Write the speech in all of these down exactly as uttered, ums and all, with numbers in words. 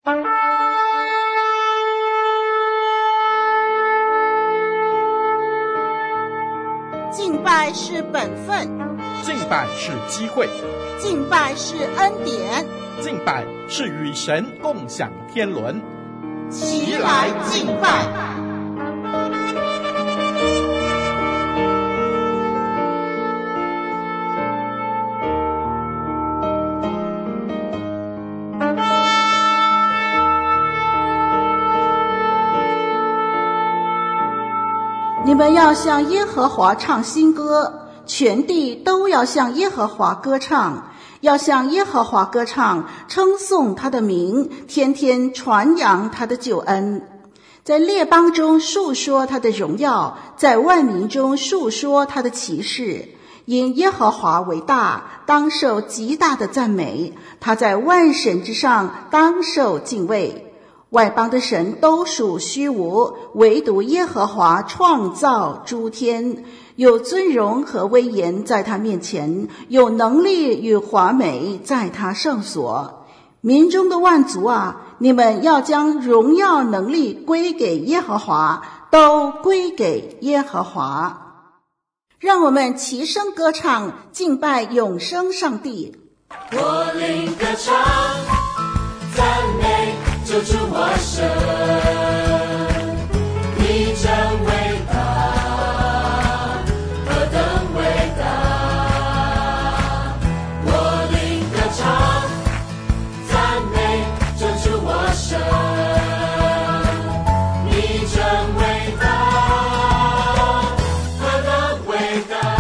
敬拜是本分， 敬拜是机会， 敬拜是恩典， 敬拜是与神共享天伦。 齐来敬拜。你们要向耶和华唱新歌，全地都要向耶和华歌唱，要向耶和华歌唱，称颂他的名，天天传扬他的救恩，在列邦中述说他的荣耀，在万民中述说他的奇事。因耶和华为大，当受极大的赞美，他在万神之上，当受敬畏。外邦的神都属虚无，唯独耶和华创造诸天，有尊荣和威严在他面前，有能力与华美在他圣所。民中的万族啊，你们要将荣耀能力归给耶和华，都归给耶和华。让我们齐声歌唱，敬拜永生上帝。 我灵歌唱，赞美救主我神，你真伟大，何等伟大！我灵歌唱，赞美救主我神，你真伟大，何等伟大！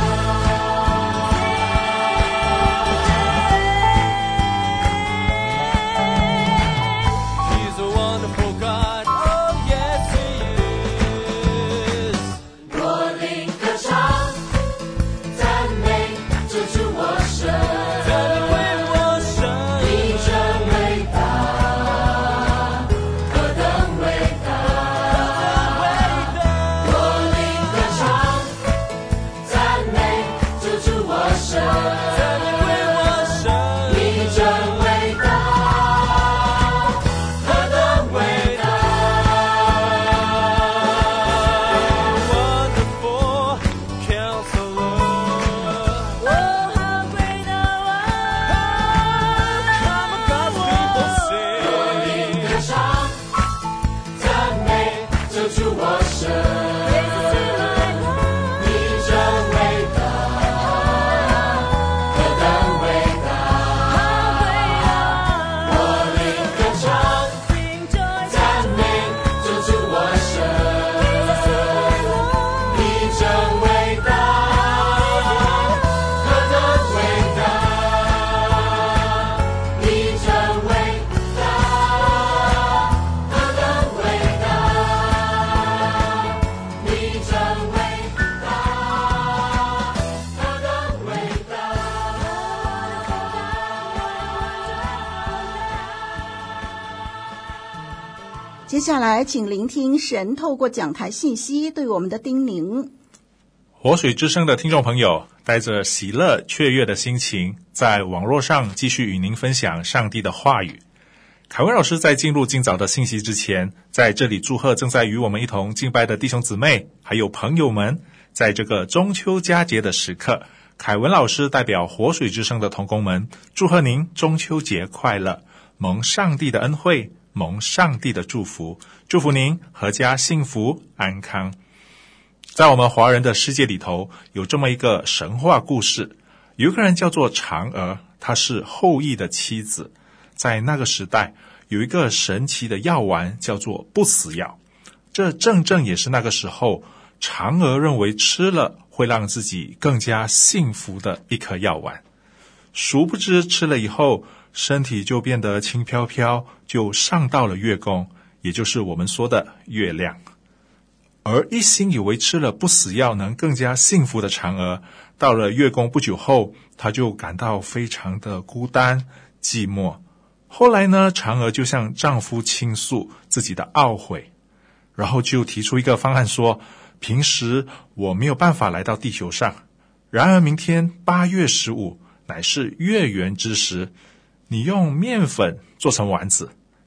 接下来请聆听神透过讲台信息对我们的叮咛。 活水之声的听众朋友，带着喜乐雀跃的心情，在网络上继续与您分享上帝的话语。凯文老师在进入今早的信息之前，在这里祝贺正在与我们一同敬拜的弟兄姊妹还有朋友们，在这个中秋佳节的时刻，凯文老师代表活水之声的同工们，祝贺您中秋节快乐，蒙上帝的恩惠，蒙上帝的祝福，祝福您阖家幸福安康。在我们华人的世界里头，有这么一个神话故事，有一个人叫做嫦娥，她是后羿的妻子。在那个时代，有一个神奇的药丸叫做不死药，这正正也是那个时候嫦娥认为吃了会让自己更加幸福的一颗药丸。殊不知吃了以后，身体就变得轻飘飘，就上到了月宫，也就是我们说的月亮。而一心以为吃了不死药能更加幸福的嫦娥，到了月宫不久后，她就感到非常的孤单寂寞。后来呢，嫦娥就向丈夫倾诉自己的懊悔，然后就提出一个方案说，平时我没有办法来到地球上，然而明天八月十五乃是月圆之时，你用面粉做成丸子，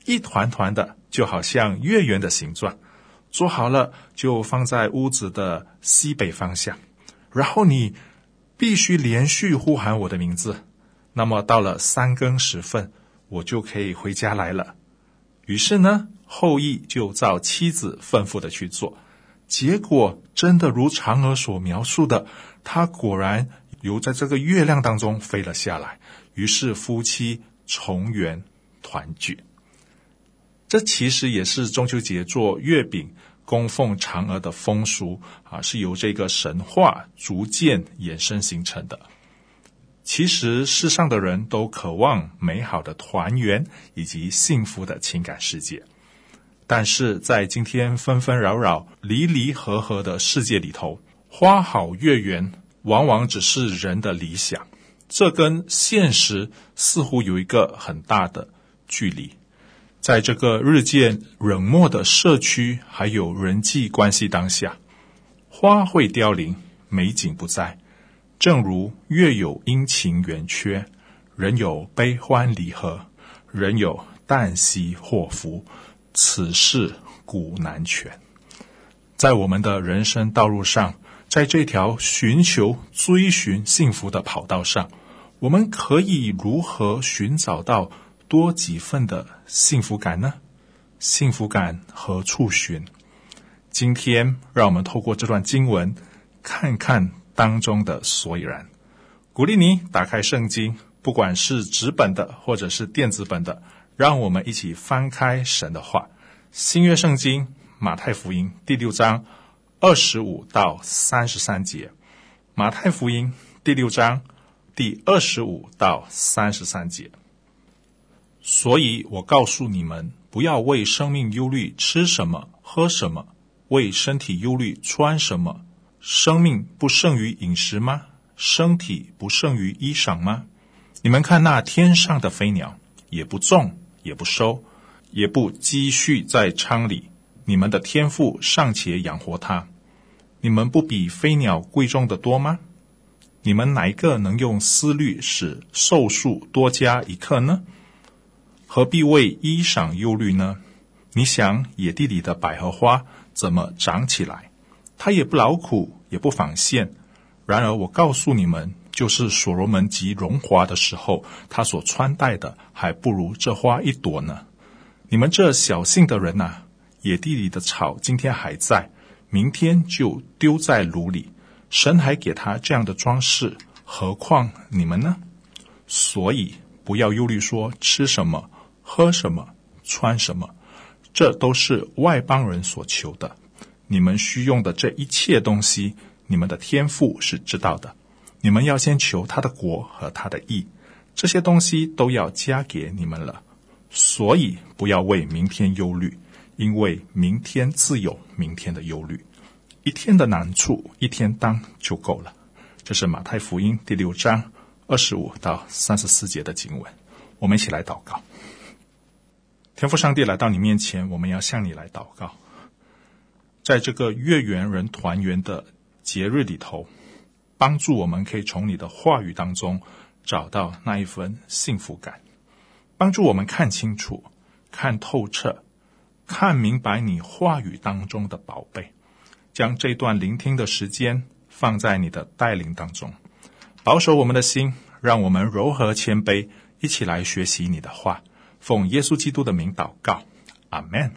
一团团的，就好像月圆的形状。做好了就放在屋子的西北方向，然后你必须连续呼喊我的名字，那么到了三更时分，我就可以回家来了。于是呢，后羿就照妻子吩咐的去做，结果真的如嫦娥所描述的，他果然由在这个月亮当中飞了下来，于是夫妻重圆团聚。这其实也是中秋节做月饼供奉嫦娥的风俗啊，是由这个神话逐渐衍生形成的。其实世上的人都渴望美好的团圆以及幸福的情感世界，但是在今天纷纷扰扰离离合合的世界里头，花好月圆往往只是人的理想，这跟现实似乎有一个很大的距离。在这个日渐冷漠的社区还有人际关系当下，花会凋零，美景不再，正如月有阴晴圆缺，人有悲欢离合，人有旦夕祸福，此事古难全。在我们的人生道路上，在这条寻求追寻幸福的跑道上，我们可以如何寻找到多几份的幸福感呢？幸福感何处寻？今天让我们透过这段经文看看当中的所以然。鼓励你打开圣经，不管是纸本的或者是电子本的，让我们一起翻开神的话。新约圣经马太福音第六章二十五到三十三节，马太福音第六章第二十五到三十三节。所以我告诉你们，不要为生命忧虑吃什么喝什么，为身体忧虑穿什么。生命不胜于饮食吗？身体不胜于衣裳吗？你们看那天上的飞鸟，也不种也不收，也不积蓄在仓里，你们的天父尚且养活它，你们不比飞鸟贵重的多吗？你们哪一个能用思虑使寿数多加一刻呢？何必为衣裳忧虑呢？你想野地里的百合花怎么长起来？它也不劳苦，也不纺线。然而我告诉你们，就是所罗门极荣华的时候，他所穿戴的还不如这花一朵呢。你们这小信的人啊，野地里的草今天还在，明天就丢在炉里，神还给他这样的装饰，何况你们呢？所以不要忧虑说吃什么喝什么穿什么，这都是外邦人所求的。你们需用的这一切东西，你们的天父是知道的。你们要先求他的国和他的义，这些东西都要加给你们了。所以不要为明天忧虑，因为明天自有明天的忧虑。一天的难处一天当就够了。这是马太福音第六章二十五到三十四节的经文。我们一起来祷告。天父上帝，来到你面前，我们要向你来祷告。在这个月圆人团圆的节日里头，帮助我们可以从你的话语当中找到那一份幸福感，帮助我们看清楚，看透彻，看明白你话语当中的宝贝，将这段聆听的时间放在你的带领当中，保守我们的心，让我们柔和谦卑，一起来学习你的话。奉耶稣基督的名祷告，阿们。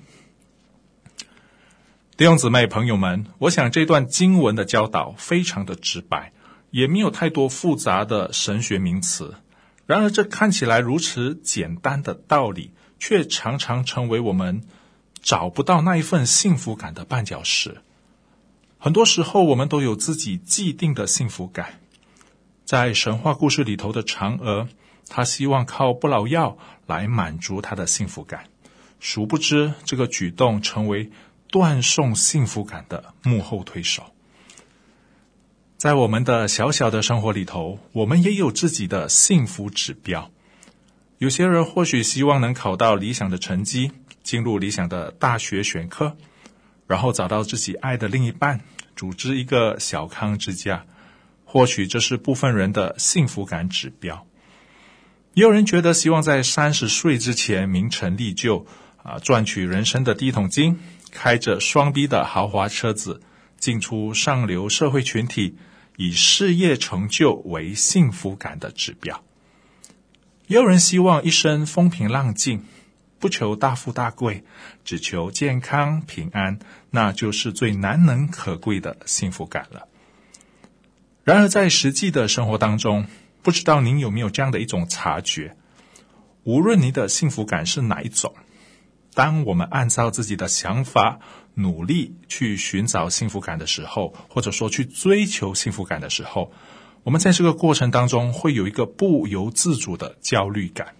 弟兄姊妹朋友们，我想这段经文的教导非常的直白，也没有太多复杂的神学名词。然而这看起来如此简单的道理，却常常成为我们找不到那一份幸福感的绊脚石。很多时候我们都有自己既定的幸福感。在神话故事里头的嫦娥，她希望靠不老药来满足她的幸福感，殊不知这个举动成为断送幸福感的幕后推手。在我们的小小的生活里头，我们也有自己的幸福指标。有些人或许希望能考到理想的成绩，进入理想的大学选科，然后找到自己爱的另一半，组织一个小康之家。或许这是部分人的幸福感指标。也有人觉得希望在三十岁之前名成利就， 啊，赚取人生的第一桶金，开着双 B 的豪华车子，进出上流社会群体，以事业成就为幸福感的指标。也有人希望一生风平浪静，不求大富大贵，只求健康平安，那就是最难能可贵的幸福感了。然而在实际的生活当中，不知道您有没有这样的一种察觉，无论您的幸福感是哪一种，当我们按照自己的想法努力去寻找幸福感的时候，或者说去追求幸福感的时候，我们在这个过程当中会有一个不由自主的焦虑感。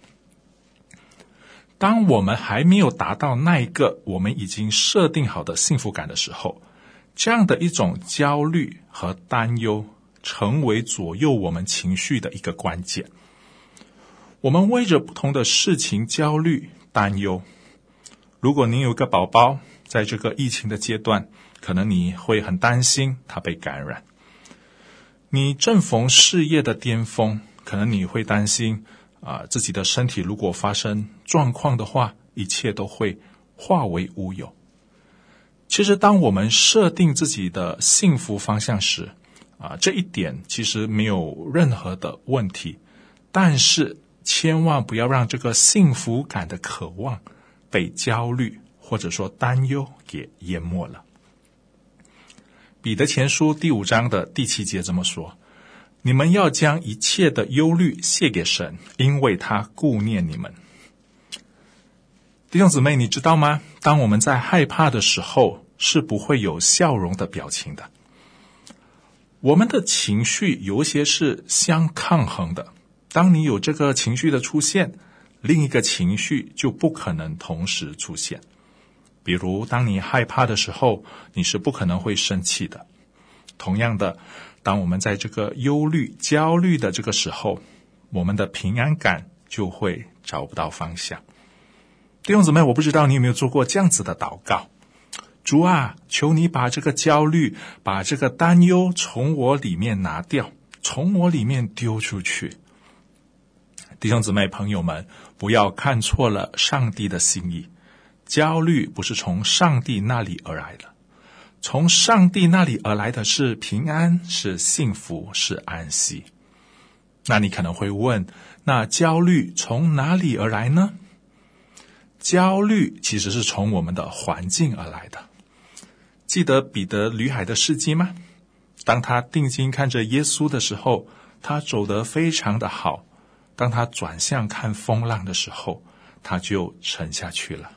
当我们还没有达到那一个我们已经设定好的幸福感的时候，这样的一种焦虑和担忧成为左右我们情绪的一个关键。我们为着不同的事情焦虑担忧。如果您有个宝宝，在这个疫情的阶段，可能你会很担心他被感染。你正逢事业的巅峰，可能你会担心啊，自己的身体如果发生状况的话，一切都会化为乌有。其实当我们设定自己的幸福方向时，啊，这一点其实没有任何的问题，但是千万不要让这个幸福感的渴望被焦虑或者说担忧给淹没了。彼得前书第五章的第七节这么说：你们要将一切的忧虑卸给神，因为他顾念你们。弟兄姊妹，你知道吗？当我们在害怕的时候，是不会有笑容的表情的。我们的情绪有些是相抗衡的，当你有这个情绪的出现，另一个情绪就不可能同时出现。比如当你害怕的时候，你是不可能会生气的。同样的，当我们在这个忧虑焦虑的这个时候，我们的平安感就会找不到方向。弟兄姊妹，我不知道你有没有做过这样子的祷告：主啊，求你把这个焦虑把这个担忧从我里面拿掉，从我里面丢出去。弟兄姊妹朋友们，不要看错了上帝的心意，焦虑不是从上帝那里而来的，从上帝那里而来的是平安，是幸福，是安息。那你可能会问，那焦虑从哪里而来呢？焦虑其实是从我们的环境而来的。记得彼得旅海的事迹吗？当他定睛看着耶稣的时候，他走得非常的好，当他转向看风浪的时候，他就沉下去了。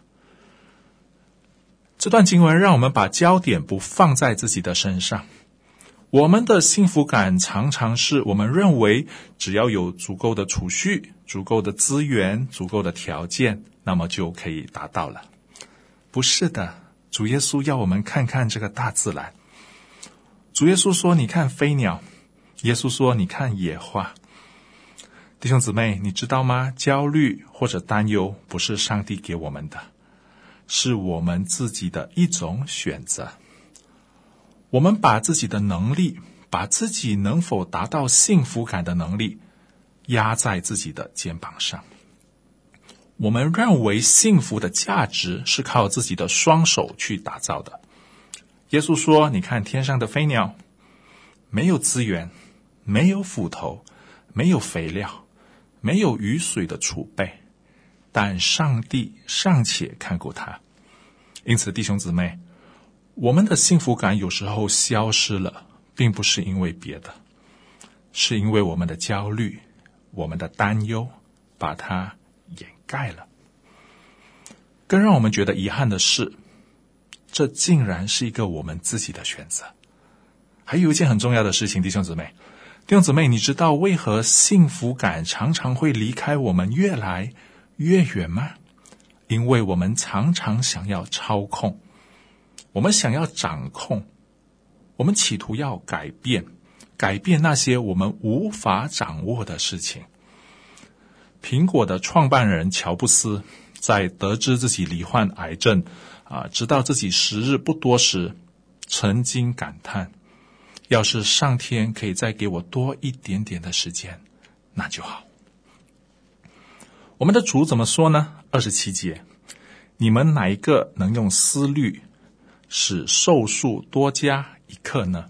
这段经文让我们把焦点不放在自己的身上。我们的幸福感常常是我们认为只要有足够的储蓄、足够的资源、足够的条件，那么就可以达到了。不是的，主耶稣要我们看看这个大自然。主耶稣说，你看飞鸟，耶稣说，你看野花。弟兄姊妹，你知道吗？焦虑或者担忧不是上帝给我们的，是我们自己的一种选择。我们把自己的能力，把自己能否达到幸福感的能力压在自己的肩膀上。我们认为幸福的价值是靠自己的双手去打造的。耶稣说，你看天上的飞鸟，没有资源，没有斧头，没有肥料，没有雨水的储备，但上帝尚且看顾它。因此弟兄姊妹，我们的幸福感有时候消失了，并不是因为别的，是因为我们的焦虑，我们的担忧把它掩盖了。更让我们觉得遗憾的是，这竟然是一个我们自己的选择。还有一件很重要的事情，弟兄姊妹，弟兄姊妹，你知道为何幸福感常常会离开我们越来越远吗？因为我们常常想要操控，我们想要掌控，我们企图要改变，改变那些我们无法掌握的事情。苹果的创办人乔布斯在得知自己罹患癌症啊，知道自己时日不多时，曾经感叹，要是上天可以再给我多一点点的时间，那就好。我们的主怎么说呢？二十七节， 你们哪一个能用思虑使寿数多加一刻呢？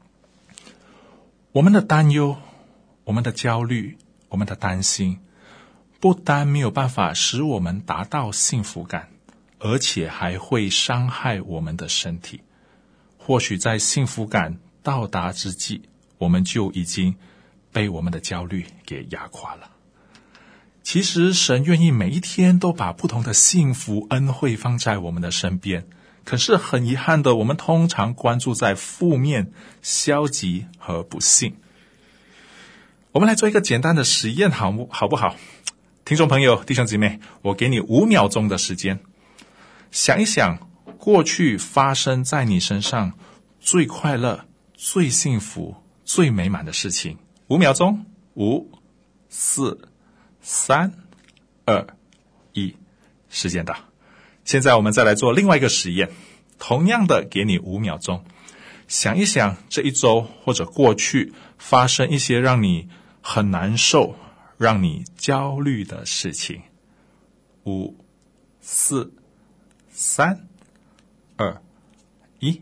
我们的担忧，我们的焦虑，我们的担心，不单没有办法使我们达到幸福感，而且还会伤害我们的身体。或许在幸福感到达之际，我们就已经被我们的焦虑给压垮了。其实神愿意每一天都把不同的幸福恩惠放在我们的身边，可是很遗憾的，我们通常关注在负面、消极和不幸。我们来做一个简单的实验，好不好不好？听众朋友、弟兄姐妹，我给你五秒钟的时间，想一想过去发生在你身上最快乐、最幸福、最美满的事情。五秒钟，五、四、三、二、一，时间到。现在我们再来做另外一个实验，同样的给你五秒钟，想一想这一周或者过去发生一些让你很难受、让你焦虑的事情。五、四、三、二、一。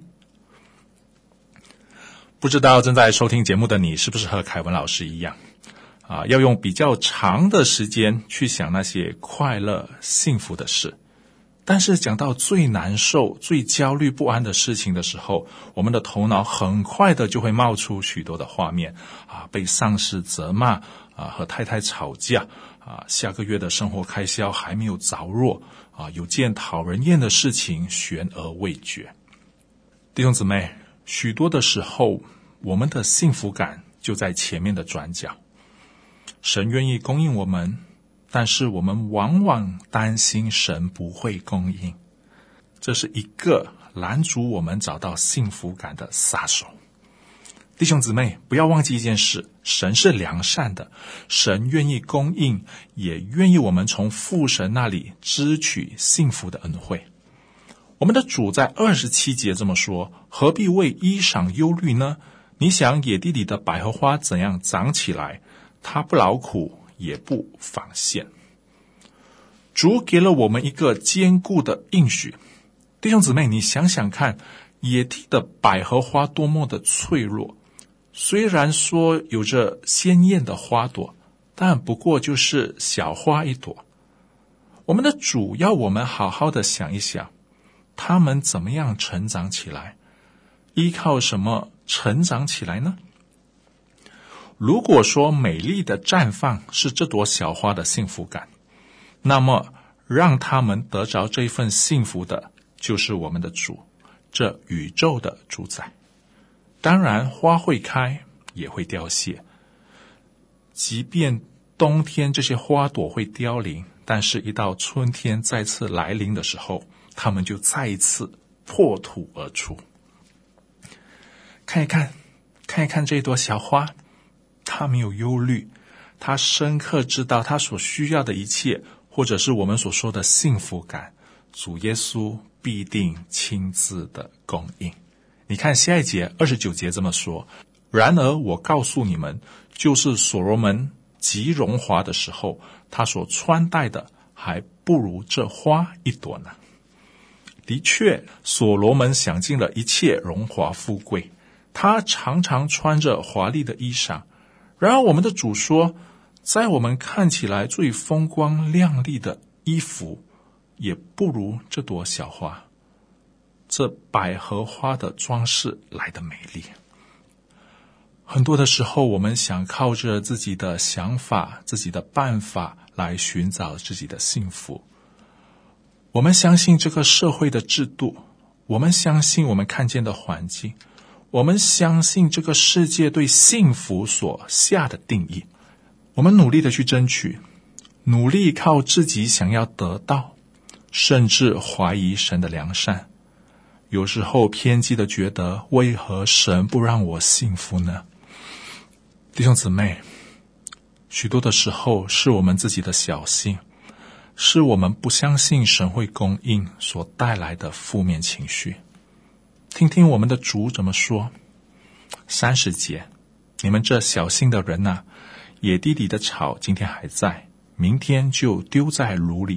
不知道正在收听节目的你是不是和凯文老师一样啊，要用比较长的时间去想那些快乐、幸福的事。但是讲到最难受、最焦虑不安的事情的时候，我们的头脑很快的就会冒出许多的画面啊，被上司责骂啊，和太太吵架啊，下个月的生活开销还没有着落啊，有件讨人厌的事情悬而未决。弟兄姊妹，许多的时候，我们的幸福感就在前面的转角。神愿意供应我们，但是我们往往担心神不会供应，这是一个拦阻我们找到幸福感的杀手。弟兄姊妹，不要忘记一件事，神是良善的，神愿意供应，也愿意我们从父神那里支取幸福的恩惠。我们的主在二十七节这么说，何必为衣裳忧虑呢？你想野地里的百合花怎样长起来，它不劳苦也不纺线。主给了我们一个坚固的应许。弟兄姊妹，你想想看，野地的百合花多么的脆弱，虽然说有着鲜艳的花朵，但不过就是小花一朵。我们的主要我们好好的想一想，他们怎么样成长起来，依靠什么成长起来呢？如果说美丽的绽放是这朵小花的幸福感，那么让他们得着这一份幸福的就是我们的主，这宇宙的主宰。当然花会开也会凋谢，即便冬天这些花朵会凋零，但是一到春天再次来临的时候，它们就再一次破土而出。看一看看一看这朵小花，它没有忧虑，它深刻知道它所需要的一切，或者是我们所说的幸福感，主耶稣必定亲自的供应。你看下一节二十九节这么说，然而我告诉你们，就是所罗门极荣华的时候，他所穿戴的还不如这花一朵呢。的确，所罗门享尽了一切荣华富贵，他常常穿着华丽的衣裳。然而我们的主说，在我们看起来最风光亮丽的衣服，也不如这朵小花，这百合花的装饰来得美丽。很多的时候，我们想靠着自己的想法、自己的办法来寻找自己的幸福。我们相信这个社会的制度，我们相信我们看见的环境，我们相信这个世界对幸福所下的定义。我们努力的去争取，努力靠自己想要得到，甚至怀疑神的良善。有时候偏激的觉得，为何神不让我幸福呢？弟兄姊妹，许多的时候是我们自己的小心，是我们不相信神会供应所带来的负面情绪。听听我们的主怎么说。三十节，你们这小心的人啊，野地里的草今天还在，明天就丢在炉里，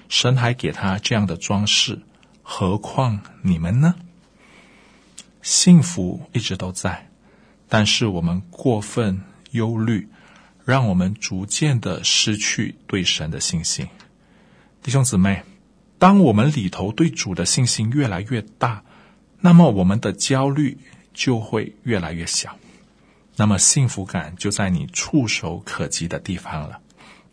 神还给他这样的装饰，何况你们呢？幸福一直都在，但是我们过分忧虑，让我们逐渐的失去对神的信心。弟兄姊妹，当我们里头对主的信心越来越大，那么我们的焦虑就会越来越小，那么幸福感就在你触手可及的地方了。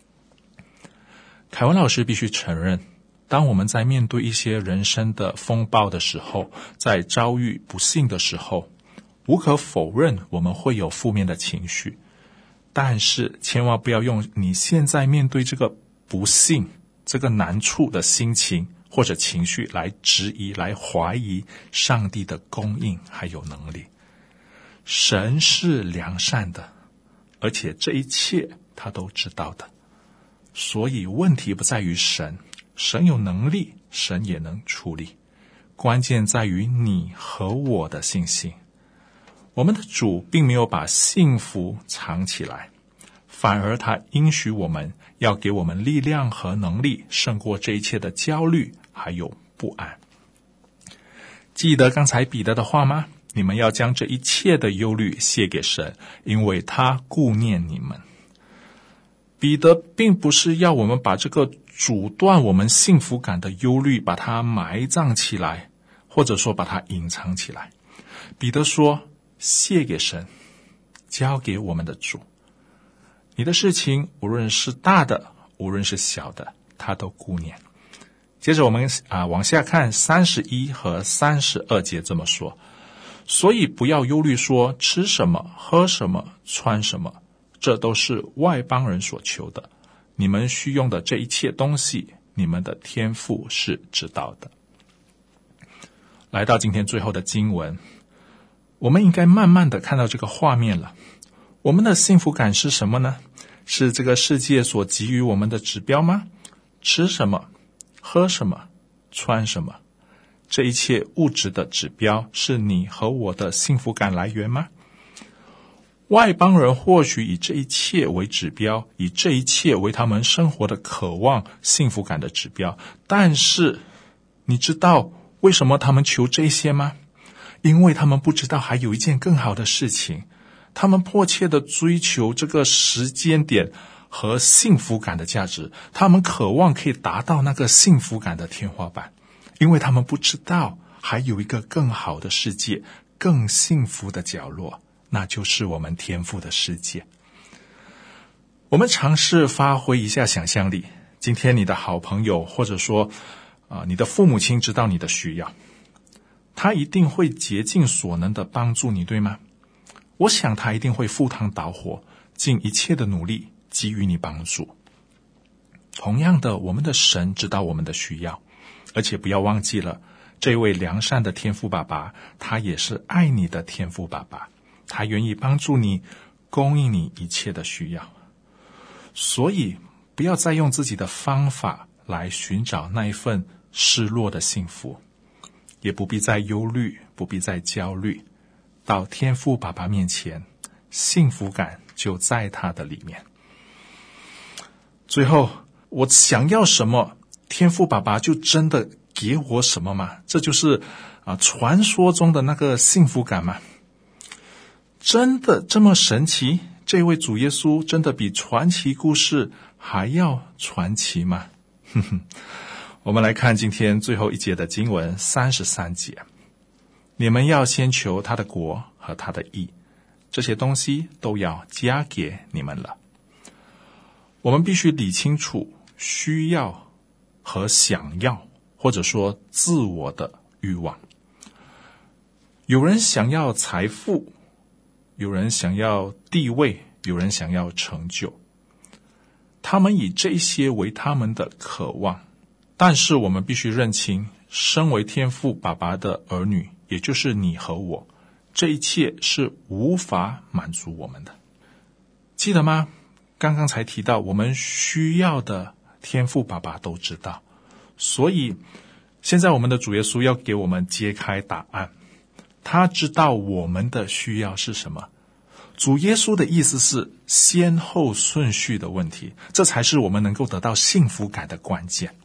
凯文老师必须承认，当我们在面对一些人生的风暴的时候，在遭遇不幸的时候，无可否认我们会有负面的情绪，但是千万不要用你现在面对这个不幸、这个难处的心情或者情绪来质疑、来怀疑上帝的供应还有能力。神是良善的，而且这一切他都知道的，所以问题不在于神，神有能力，神也能处理，关键在于你和我的信心。我们的主并没有把幸福藏起来，反而他应许我们要给我们力量和能力，胜过这一切的焦虑还有不安。记得刚才彼得的话吗？你们要将这一切的忧虑卸给神，因为他顾念你们。彼得并不是要我们把这个阻断我们幸福感的忧虑把它埋葬起来，或者说把它隐藏起来。彼得说，卸给神，交给我们的主。你的事情无论是大的无论是小的，他都顾念。接着我们啊往下看三十一和三十二节这么说，所以不要忧虑说吃什么喝什么穿什么，这都是外邦人所求的，你们需用的这一切东西，你们的天父是知道的。来到今天最后的经文，我们应该慢慢的看到这个画面了。我们的幸福感是什么呢？是这个世界所给予我们的指标吗？吃什么喝什么穿什么，这一切物质的指标是你和我的幸福感来源吗？外邦人或许以这一切为指标，以这一切为他们生活的渴望幸福感的指标，但是你知道为什么他们求这些吗？因为他们不知道还有一件更好的事情，他们迫切的追求这个时间点和幸福感的价值，他们渴望可以达到那个幸福感的天花板，因为他们不知道还有一个更好的世界，更幸福的角落，那就是我们天父的世界。我们尝试发挥一下想象力，今天你的好朋友或者说、呃、你的父母亲知道你的需要，他一定会竭尽所能的帮助你，对吗？我想他一定会赴汤蹈火，尽一切的努力给予你帮助。同样的，我们的神知道我们的需要，而且不要忘记了，这位良善的天父爸爸，他也是爱你的天父爸爸，他愿意帮助你，供应你一切的需要。所以不要再用自己的方法来寻找那一份失落的幸福，也不必再忧虑，不必再焦虑，到天父爸爸面前，幸福感就在他的里面。最后，我想要什么，天父爸爸就真的给我什么吗？这就是啊传说中的那个幸福感吗？真的这么神奇？这位主耶稣真的比传奇故事还要传奇吗？哼哼，我们来看今天最后一节的经文三十三节，你们要先求他的国和他的义，这些东西都要加给你们了。我们必须理清楚需要和想要，或者说自我的欲望。有人想要财富，有人想要地位，有人想要成就，他们以这些为他们的渴望。但是我们必须认清，身为天父爸爸的儿女，也就是你和我，这一切是无法满足我们的。记得吗？刚刚才提到，我们需要的天父爸爸都知道，所以现在我们的主耶稣要给我们揭开答案，他知道我们的需要是什么。主耶稣的意思是先后顺序的问题，这才是我们能够得到幸福感的关键。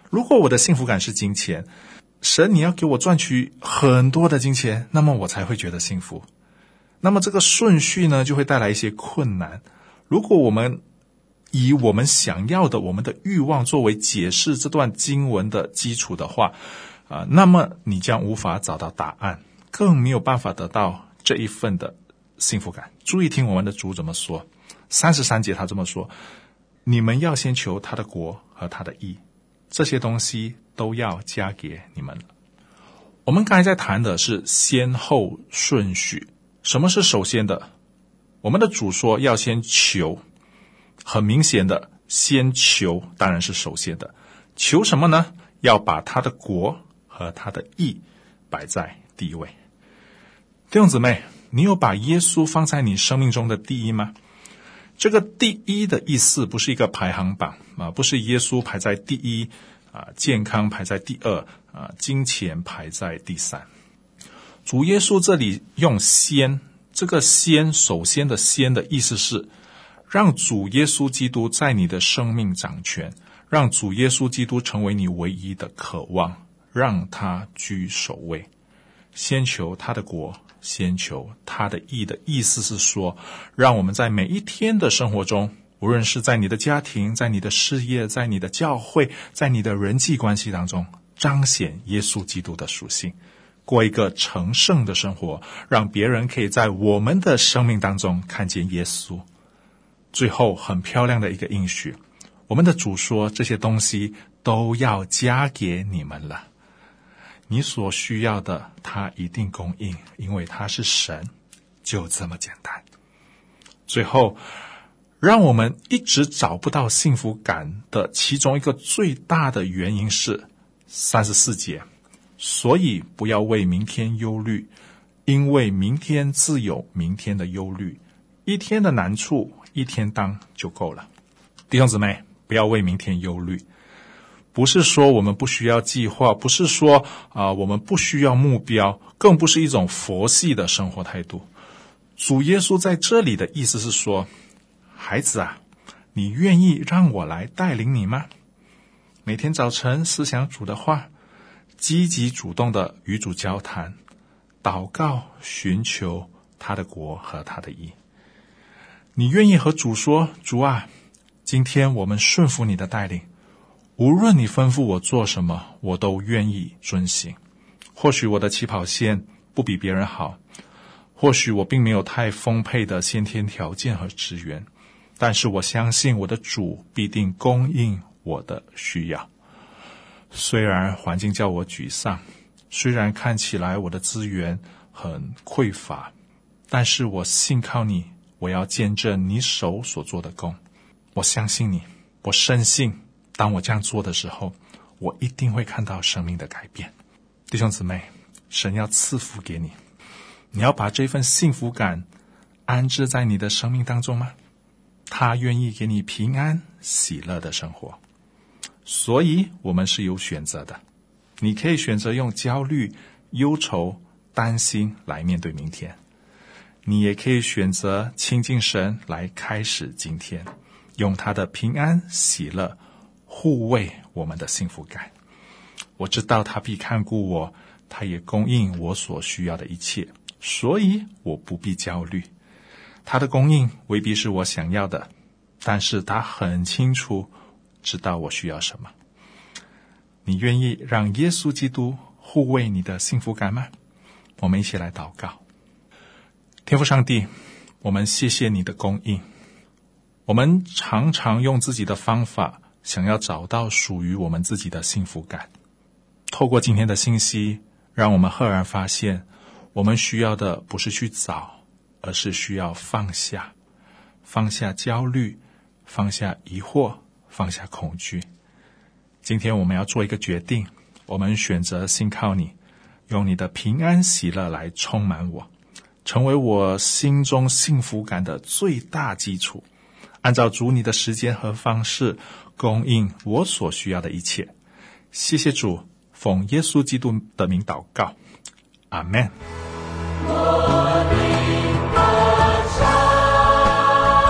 如果我的幸福感是金钱，神你要给我赚取很多的金钱，那么我才会觉得幸福。那么这个顺序呢，就会带来一些困难。如果我们以我们想要的我们的欲望作为解释这段经文的基础的话，呃、那么你将无法找到答案，更没有办法得到这一份的幸福感。注意听我们的主怎么说，三十三节他这么说，你们要先求他的国和他的义，这些东西都要加给你们了。我们刚才在谈的是先后顺序，什么是首先的？我们的主说要先求，很明显的，先求当然是首先的。求什么呢？要把他的国和他的义摆在第一位。弟兄姊妹，你有把耶稣放在你生命中的第一吗？这个第一的意思不是一个排行榜啊，不是耶稣排在第一啊，健康排在第二啊，金钱排在第三。主耶稣这里用先，这个先，首先的先的意思是让主耶稣基督在你的生命掌权，让主耶稣基督成为你唯一的渴望，让他居首位。先求他的国，先求他的义的意思是说，让我们在每一天的生活中，无论是在你的家庭，在你的事业，在你的教会，在你的人际关系当中，彰显耶稣基督的属性，过一个成圣的生活，让别人可以在我们的生命当中看见耶稣。最后很漂亮的一个应许，我们的主说这些东西都要加给你们了。你所需要的他一定供应，因为他是神，就这么简单。最后让我们一直找不到幸福感的其中一个最大的原因是三十四节，所以不要为明天忧虑，因为明天自有明天的忧虑，一天的难处一天当就够了。弟兄姊妹，不要为明天忧虑，不是说我们不需要计划，不是说啊、呃、我们不需要目标，更不是一种佛系的生活态度。主耶稣在这里的意思是说，孩子啊，你愿意让我来带领你吗？每天早晨思想主的话，积极主动的与主交谈，祷告，寻求他的国和他的义。你愿意和主说，主啊，今天我们顺服你的带领，无论你吩咐我做什么，我都愿意遵行。或许我的起跑线不比别人好，或许我并没有太丰沛的先天条件和资源，但是我相信我的主必定供应我的需要。虽然环境叫我沮丧，虽然看起来我的资源很匮乏，但是我信靠你，我要见证你手所做的工。我相信你，我深信当我这样做的时候，我一定会看到生命的改变。弟兄姊妹，神要赐福给你，你要把这份幸福感安置在你的生命当中吗？他愿意给你平安喜乐的生活，所以我们是有选择的。你可以选择用焦虑、忧愁、担心来面对明天，你也可以选择亲近神来开始今天，用他的平安喜乐护卫我们的幸福感。我知道他必看顾我，他也供应我所需要的一切，所以我不必焦虑。他的供应未必是我想要的，但是他很清楚知道我需要什么。你愿意让耶稣基督护卫你的幸福感吗？我们一起来祷告。天父上帝，我们谢谢你的供应。我们常常用自己的方法想要找到属于我们自己的幸福感。透过今天的信息，让我们赫然发现，我们需要的不是去找，而是需要放下，放下焦虑，放下疑惑，放下恐惧。今天我们要做一个决定，我们选择信靠你，用你的平安喜乐来充满我，成为我心中幸福感的最大基础。按照主你的时间和方式，供应我所需要的一切。谢谢主，奉耶稣基督的名祷告，阿们。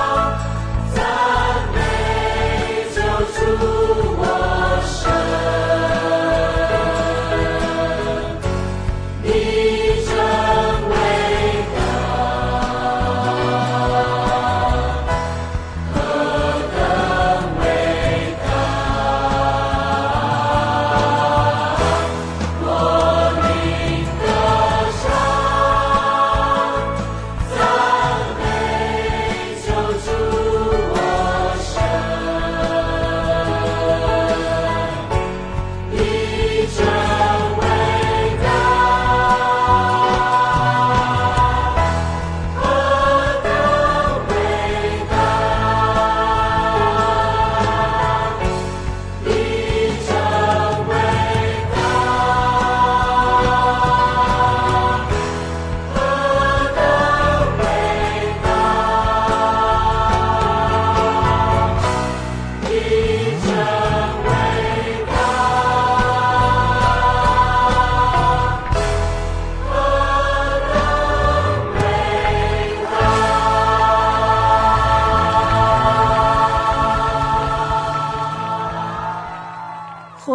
赞美救主我神。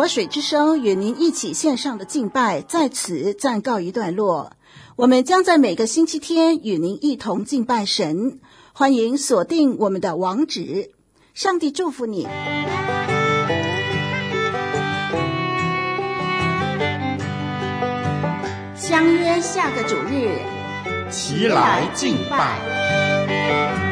水之声与您一起线上的敬拜在此暂告一段落，我们将在每个星期天与您一同敬拜神，欢迎锁定我们的网址。上帝祝福你。相约下个主日， 齐来敬拜。